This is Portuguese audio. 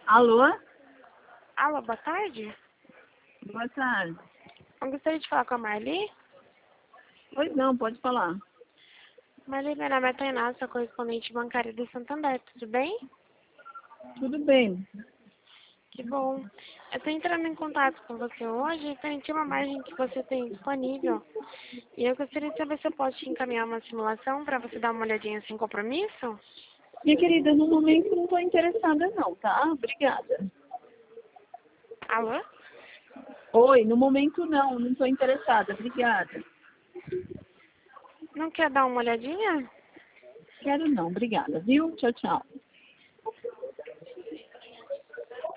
Alô? Alô, boa tarde. Boa tarde. Eu gostaria de falar com a Marli. Pois não, pode falar. Marli, meu nome é Tainá, sou correspondente bancária do Santander, tudo bem? Tudo bem. Que bom. Eu estou entrando em contato com você hoje, tem uma margem que você tem disponível. E eu gostaria de saber se eu posso te encaminhar uma simulação para você dar uma olhadinha sem compromisso? Minha querida, no momento não estou interessada não, tá? Obrigada. Alô? Oi, no momento não estou interessada. Obrigada. Não quer dar uma olhadinha? Quero não, obrigada, viu? Tchau, tchau.